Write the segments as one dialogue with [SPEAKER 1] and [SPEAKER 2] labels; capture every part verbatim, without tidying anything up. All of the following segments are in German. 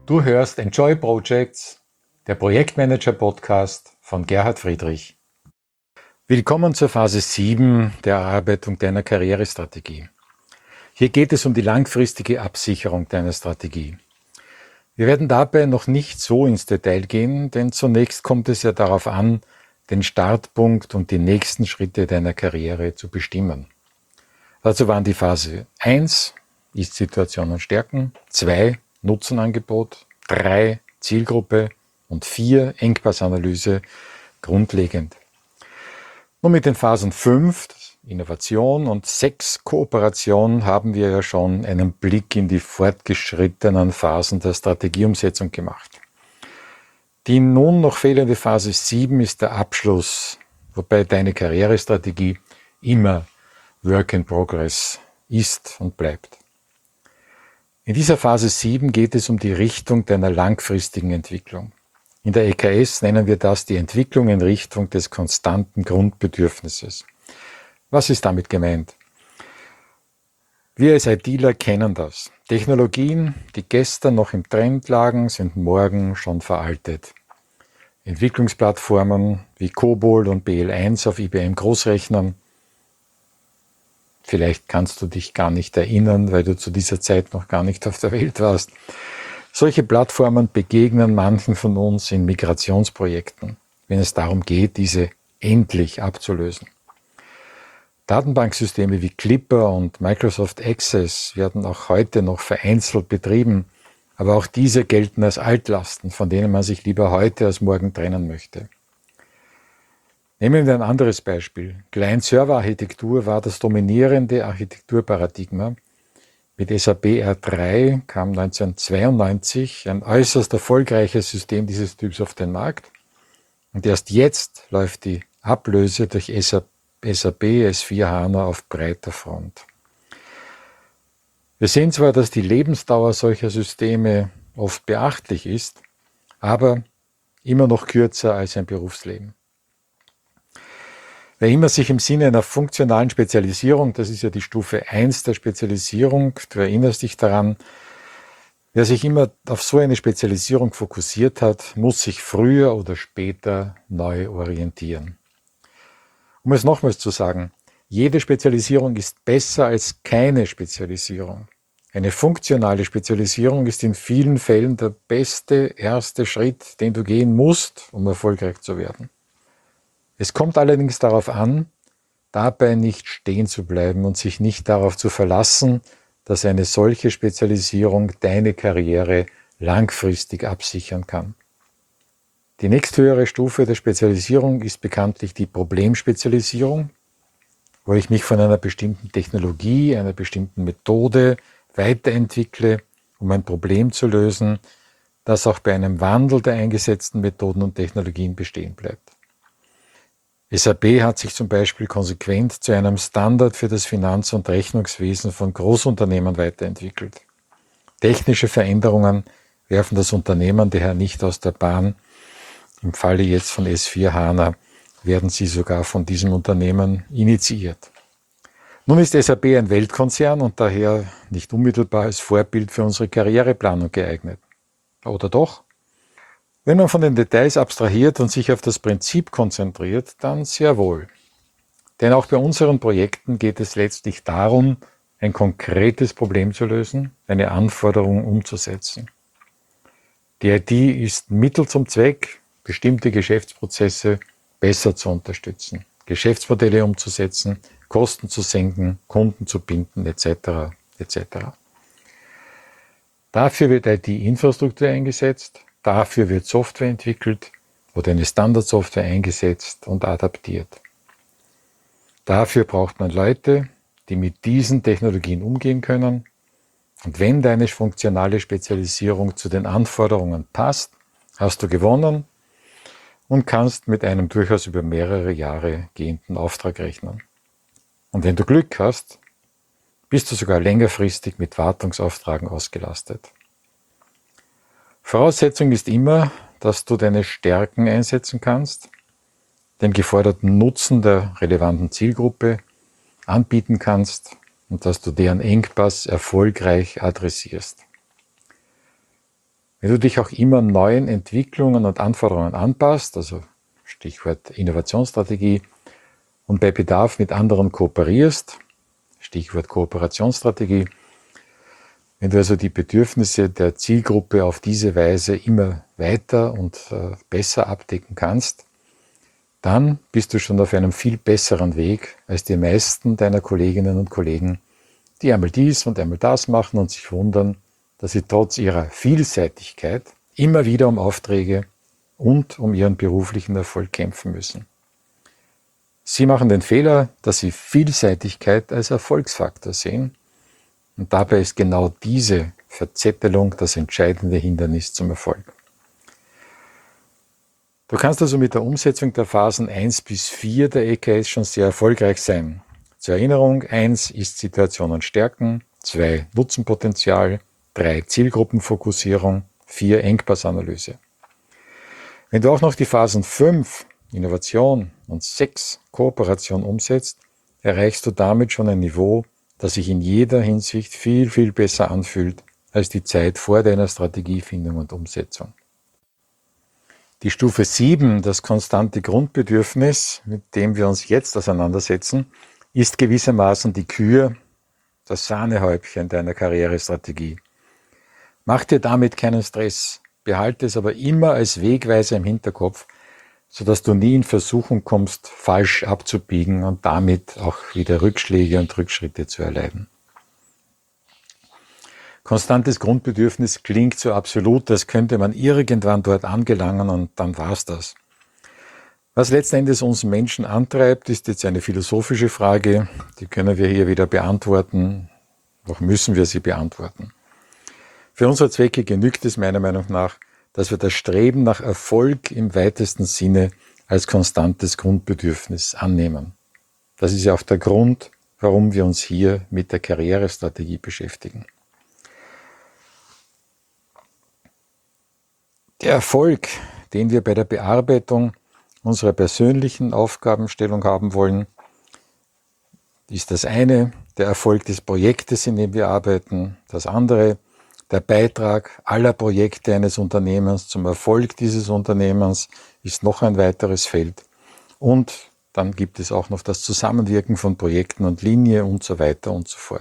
[SPEAKER 1] Du hörst Enjoy Projects, der Projektmanager-Podcast von Gerhard Friedrich. Willkommen zur Phase sieben der Erarbeitung deiner Karrierestrategie. Hier geht es um die langfristige Absicherung deiner Strategie. Wir werden dabei noch nicht so ins Detail gehen, denn zunächst kommt es ja darauf an, den Startpunkt und die nächsten Schritte deiner Karriere zu bestimmen. Dazu waren die Phase eins, Ist-Situation und Stärken, zwei, Nutzenangebot, drei, Zielgruppe und vier, Engpassanalyse grundlegend. Nun mit den Phasen fünf, Innovation und sechs, Kooperation, haben wir ja schon einen Blick in die fortgeschrittenen Phasen der Strategieumsetzung gemacht. Die nun noch fehlende Phase sieben ist der Abschluss, wobei deine Karrierestrategie immer Work in Progress ist und bleibt. In dieser Phase sieben geht es um die Richtung deiner langfristigen Entwicklung. In der E K S nennen wir das die Entwicklung in Richtung des konstanten Grundbedürfnisses. Was ist damit gemeint? Wir als ITler kennen das. Technologien, die gestern noch im Trend lagen, sind morgen schon veraltet. Entwicklungsplattformen wie COBOL und B L eins auf I B M Großrechnern. Vielleicht kannst du dich gar nicht erinnern, weil du zu dieser Zeit noch gar nicht auf der Welt warst. Solche Plattformen begegnen manchen von uns in Migrationsprojekten, wenn es darum geht, diese endlich abzulösen. Datenbanksysteme wie Clipper und Microsoft Access werden auch heute noch vereinzelt betrieben, aber auch diese gelten als Altlasten, von denen man sich lieber heute als morgen trennen möchte. Nehmen wir ein anderes Beispiel. Client-Server-Architektur war das dominierende Architekturparadigma. Mit S A P R drei kam neunzehnhundertzweiundneunzig ein äußerst erfolgreiches System dieses Typs auf den Markt. Und erst jetzt läuft die Ablöse durch S A P S vier HANA auf breiter Front. Wir sehen zwar, dass die Lebensdauer solcher Systeme oft beachtlich ist, aber immer noch kürzer als ein Berufsleben. Wer immer sich im Sinne einer funktionalen Spezialisierung, das ist ja die Stufe eins der Spezialisierung, du erinnerst dich daran, wer sich immer auf so eine Spezialisierung fokussiert hat, muss sich früher oder später neu orientieren. Um es nochmals zu sagen, jede Spezialisierung ist besser als keine Spezialisierung. Eine funktionale Spezialisierung ist in vielen Fällen der beste erste Schritt, den du gehen musst, um erfolgreich zu werden. Es kommt allerdings darauf an, dabei nicht stehen zu bleiben und sich nicht darauf zu verlassen, dass eine solche Spezialisierung deine Karriere langfristig absichern kann. Die nächsthöhere Stufe der Spezialisierung ist bekanntlich die Problemspezialisierung, wo ich mich von einer bestimmten Technologie, einer bestimmten Methode weiterentwickle, um ein Problem zu lösen, das auch bei einem Wandel der eingesetzten Methoden und Technologien bestehen bleibt. S A P hat sich zum Beispiel konsequent zu einem Standard für das Finanz- und Rechnungswesen von Großunternehmen weiterentwickelt. Technische Veränderungen werfen das Unternehmen daher nicht aus der Bahn. Im Falle jetzt von S vier HANA werden sie sogar von diesem Unternehmen initiiert. Nun ist S A P ein Weltkonzern und daher nicht unmittelbar als Vorbild für unsere Karriereplanung geeignet. Oder doch? Wenn man von den Details abstrahiert und sich auf das Prinzip konzentriert, dann sehr wohl. Denn auch bei unseren Projekten geht es letztlich darum, ein konkretes Problem zu lösen, eine Anforderung umzusetzen. Die I T ist Mittel zum Zweck, bestimmte Geschäftsprozesse besser zu unterstützen, Geschäftsmodelle umzusetzen, Kosten zu senken, Kunden zu binden, et cetera et cetera. Dafür wird I T-Infrastruktur eingesetzt. Dafür wird Software entwickelt oder eine Standardsoftware eingesetzt und adaptiert. Dafür braucht man Leute, die mit diesen Technologien umgehen können. Und wenn deine funktionale Spezialisierung zu den Anforderungen passt, hast du gewonnen und kannst mit einem durchaus über mehrere Jahre gehenden Auftrag rechnen. Und wenn du Glück hast, bist du sogar längerfristig mit Wartungsauftragen ausgelastet. Voraussetzung ist immer, dass du deine Stärken einsetzen kannst, den geforderten Nutzen der relevanten Zielgruppe anbieten kannst und dass du deren Engpass erfolgreich adressierst. Wenn du dich auch immer neuen Entwicklungen und Anforderungen anpasst, also Stichwort Innovationsstrategie, und bei Bedarf mit anderen kooperierst, Stichwort Kooperationsstrategie, wenn du also die Bedürfnisse der Zielgruppe auf diese Weise immer weiter und äh, besser abdecken kannst, dann bist du schon auf einem viel besseren Weg als die meisten deiner Kolleginnen und Kollegen, die einmal dies und einmal das machen und sich wundern, dass sie trotz ihrer Vielseitigkeit immer wieder um Aufträge und um ihren beruflichen Erfolg kämpfen müssen. Sie machen den Fehler, dass sie Vielseitigkeit als Erfolgsfaktor sehen, und dabei ist genau diese Verzettelung das entscheidende Hindernis zum Erfolg. Du kannst also mit der Umsetzung der Phasen eins bis vier der E K S schon sehr erfolgreich sein. Zur Erinnerung, eins ist Situationen stärken, zwei Nutzenpotenzial, drei Zielgruppenfokussierung, vier Engpassanalyse. Wenn du auch noch die Phasen fünf, Innovation, und sechs, Kooperation umsetzt, erreichst du damit schon ein Niveau, das sich in jeder Hinsicht viel, viel besser anfühlt als die Zeit vor deiner Strategiefindung und Umsetzung. Die Stufe sieben, das konstante Grundbedürfnis, mit dem wir uns jetzt auseinandersetzen, ist gewissermaßen die Kür, das Sahnehäubchen deiner Karrierestrategie. Mach dir damit keinen Stress, behalte es aber immer als Wegweiser im Hinterkopf, sodass du nie in Versuchung kommst, falsch abzubiegen und damit auch wieder Rückschläge und Rückschritte zu erleiden. Konstantes Grundbedürfnis klingt so absolut, als könnte man irgendwann dort angelangen und dann war's das. Was letzten Endes uns Menschen antreibt, ist jetzt eine philosophische Frage, die können wir hier wieder beantworten, noch müssen wir sie beantworten. Für unsere Zwecke genügt es meiner Meinung nach, dass wir das Streben nach Erfolg im weitesten Sinne als konstantes Grundbedürfnis annehmen. Das ist ja auch der Grund, warum wir uns hier mit der Karrierestrategie beschäftigen. Der Erfolg, den wir bei der Bearbeitung unserer persönlichen Aufgabenstellung haben wollen, ist das eine, der Erfolg des Projektes, in dem wir arbeiten, das andere, der Beitrag aller Projekte eines Unternehmens zum Erfolg dieses Unternehmens ist noch ein weiteres Feld. Und dann gibt es auch noch das Zusammenwirken von Projekten und Linie und so weiter und so fort.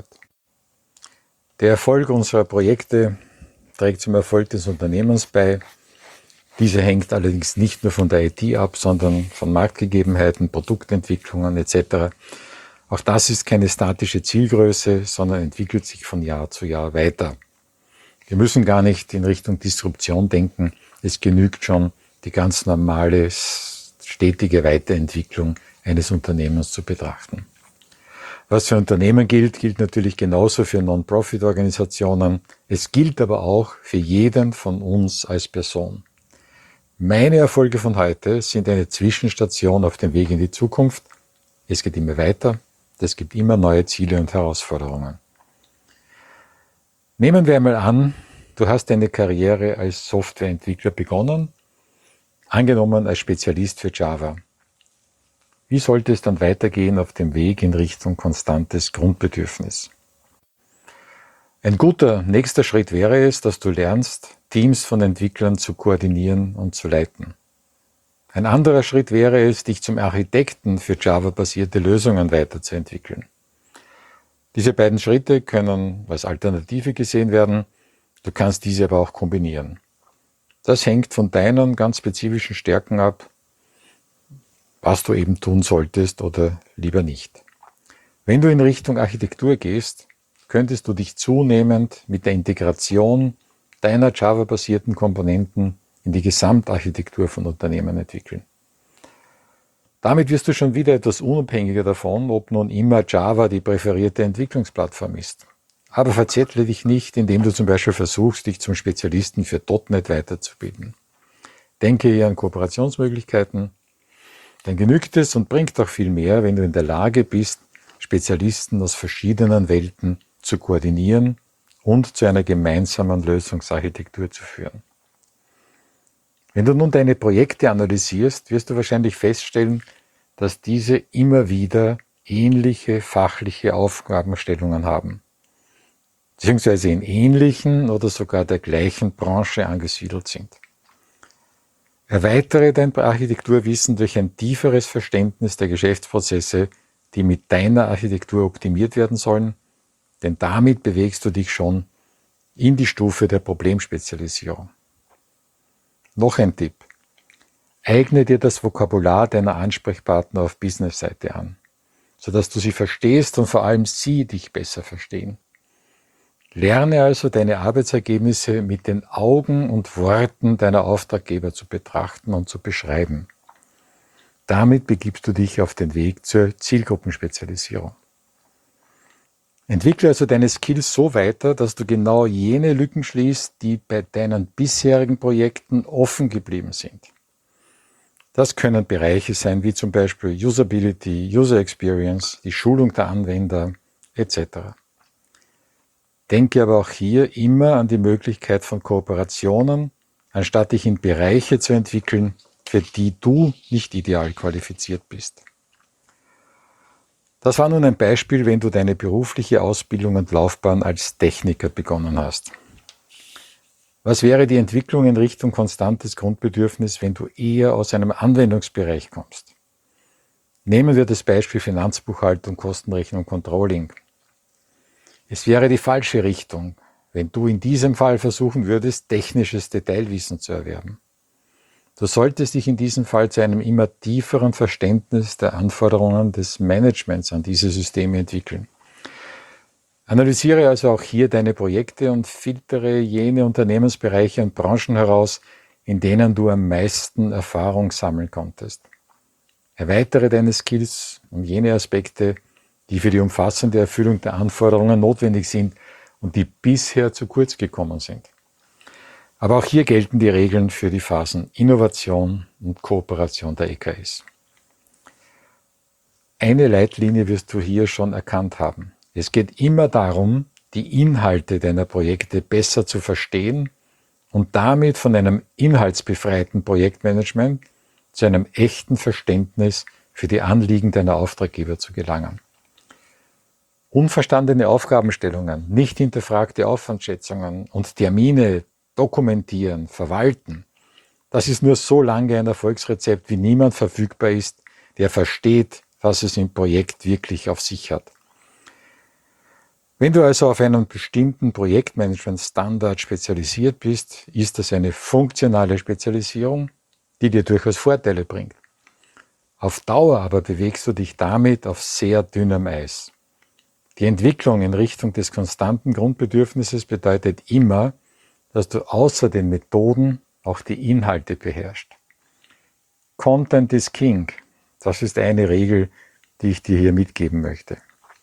[SPEAKER 1] Der Erfolg unserer Projekte trägt zum Erfolg des Unternehmens bei. Diese hängt allerdings nicht nur von der I T ab, sondern von Marktgegebenheiten, Produktentwicklungen et cetera. Auch das ist keine statische Zielgröße, sondern entwickelt sich von Jahr zu Jahr weiter. Wir müssen gar nicht in Richtung Disruption denken. Es genügt schon, die ganz normale, stetige Weiterentwicklung eines Unternehmens zu betrachten. Was für Unternehmen gilt, gilt natürlich genauso für Non-Profit-Organisationen. Es gilt aber auch für jeden von uns als Person. Meine Erfolge von heute sind eine Zwischenstation auf dem Weg in die Zukunft. Es geht immer weiter. Es gibt immer neue Ziele und Herausforderungen. Nehmen wir einmal an, du hast deine Karriere als Softwareentwickler begonnen, angenommen als Spezialist für Java. Wie sollte es dann weitergehen auf dem Weg in Richtung konstantes Grundbedürfnis? Ein guter nächster Schritt wäre es, dass du lernst, Teams von Entwicklern zu koordinieren und zu leiten. Ein anderer Schritt wäre es, dich zum Architekten für Java-basierte Lösungen weiterzuentwickeln. Diese beiden Schritte können als Alternative gesehen werden, du kannst diese aber auch kombinieren. Das hängt von deinen ganz spezifischen Stärken ab, was du eben tun solltest oder lieber nicht. Wenn du in Richtung Architektur gehst, könntest du dich zunehmend mit der Integration deiner Java-basierten Komponenten in die Gesamtarchitektur von Unternehmen entwickeln. Damit wirst du schon wieder etwas unabhängiger davon, ob nun immer Java die präferierte Entwicklungsplattform ist. Aber verzettle dich nicht, indem du zum Beispiel versuchst, dich zum Spezialisten für .N E T weiterzubilden. Denke hier an Kooperationsmöglichkeiten, dann genügt es und bringt auch viel mehr, wenn du in der Lage bist, Spezialisten aus verschiedenen Welten zu koordinieren und zu einer gemeinsamen Lösungsarchitektur zu führen. Wenn du nun deine Projekte analysierst, wirst du wahrscheinlich feststellen, dass diese immer wieder ähnliche fachliche Aufgabenstellungen haben. beziehungsweise in ähnlichen oder sogar der gleichen Branche angesiedelt sind. Erweitere dein Architekturwissen durch ein tieferes Verständnis der Geschäftsprozesse, die mit deiner Architektur optimiert werden sollen, denn damit bewegst du dich schon in die Stufe der Problemspezialisierung. Noch ein Tipp. Eigne dir das Vokabular deiner Ansprechpartner auf Business-Seite an, sodass du sie verstehst und vor allem sie dich besser verstehen. Lerne also deine Arbeitsergebnisse mit den Augen und Worten deiner Auftraggeber zu betrachten und zu beschreiben. Damit begibst du dich auf den Weg zur Zielgruppenspezialisierung. Entwickle also deine Skills so weiter, dass du genau jene Lücken schließt, die bei deinen bisherigen Projekten offen geblieben sind. Das können Bereiche sein wie zum Beispiel Usability, User Experience, die Schulung der Anwender et cetera. Denke aber auch hier immer an die Möglichkeit von Kooperationen, anstatt dich in Bereiche zu entwickeln, für die du nicht ideal qualifiziert bist. Das war nun ein Beispiel, wenn du deine berufliche Ausbildung und Laufbahn als Techniker begonnen hast. Was wäre die Entwicklung in Richtung konstantes Grundbedürfnis, wenn du eher aus einem Anwendungsbereich kommst? Nehmen wir das Beispiel Finanzbuchhaltung, Kostenrechnung, Controlling. Es wäre die falsche Richtung, wenn du in diesem Fall versuchen würdest, technisches Detailwissen zu erwerben. Du solltest dich in diesem Fall zu einem immer tieferen Verständnis der Anforderungen des Managements an diese Systeme entwickeln. Analysiere also auch hier deine Projekte und filtere jene Unternehmensbereiche und Branchen heraus, in denen du am meisten Erfahrung sammeln konntest. Erweitere deine Skills um jene Aspekte, die für die umfassende Erfüllung der Anforderungen notwendig sind und die bisher zu kurz gekommen sind. Aber auch hier gelten die Regeln für die Phasen Innovation und Kooperation der E K S. Eine Leitlinie wirst du hier schon erkannt haben. Es geht immer darum, die Inhalte deiner Projekte besser zu verstehen und damit von einem inhaltsbefreiten Projektmanagement zu einem echten Verständnis für die Anliegen deiner Auftraggeber zu gelangen. Unverstandene Aufgabenstellungen, nicht hinterfragte Aufwandschätzungen und Termine dokumentieren, verwalten, das ist nur so lange ein Erfolgsrezept, wie niemand verfügbar ist, der versteht, was es im Projekt wirklich auf sich hat. Wenn du also auf einen bestimmten Projektmanagement-Standard spezialisiert bist, ist das eine funktionale Spezialisierung, die dir durchaus Vorteile bringt. Auf Dauer aber bewegst du dich damit auf sehr dünnem Eis. Die Entwicklung in Richtung des konstanten Grundbedürfnisses bedeutet immer, dass du außer den Methoden auch die Inhalte beherrschst. Content is King. Das ist eine Regel, die ich dir hier mitgeben möchte.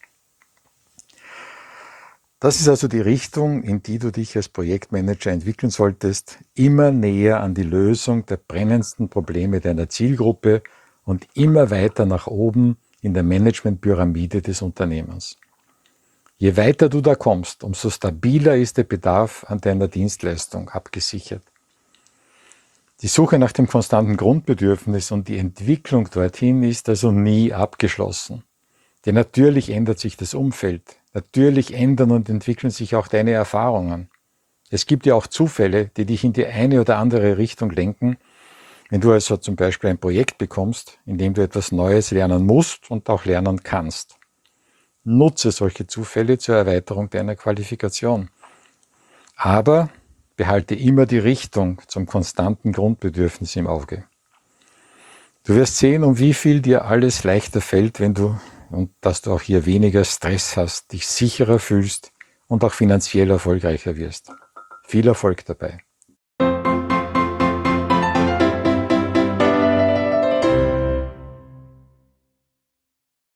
[SPEAKER 1] Das ist also die Richtung, in die du dich als Projektmanager entwickeln solltest, immer näher an die Lösung der brennendsten Probleme deiner Zielgruppe und immer weiter nach oben in der Managementpyramide des Unternehmens. Je weiter du da kommst, umso stabiler ist der Bedarf an deiner Dienstleistung abgesichert. Die Suche nach dem konstanten Grundbedürfnis und die Entwicklung dorthin ist also nie abgeschlossen. Denn natürlich ändert sich das Umfeld, natürlich ändern und entwickeln sich auch deine Erfahrungen. Es gibt ja auch Zufälle, die dich in die eine oder andere Richtung lenken, wenn du also zum Beispiel ein Projekt bekommst, in dem du etwas Neues lernen musst und auch lernen kannst. Nutze solche Zufälle zur Erweiterung deiner Qualifikation. Aber behalte immer die Richtung zum konstanten Grundbedürfnis im Auge. Du wirst sehen, um wie viel dir alles leichter fällt, wenn du, und dass du auch hier weniger Stress hast, dich sicherer fühlst und auch finanziell erfolgreicher wirst. Viel Erfolg dabei.